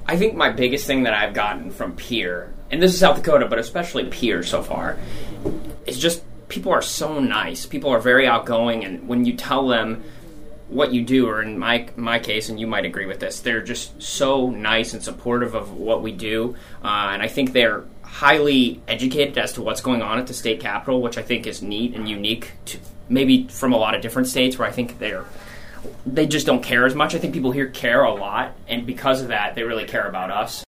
I think my biggest thing that I've gotten from Pierre, and this is South Dakota, but especially Pierre so far, is just people are so nice. People are very outgoing, and when you tell them what you do, or in my case, and you might agree with this, they're just so nice and supportive of what we do, and I think they're highly educated as to what's going on at the state capitol, which I think is neat and unique to maybe from a lot of different states where I think they just don't care as much. I think people here care a lot, and because of that, they really care about us.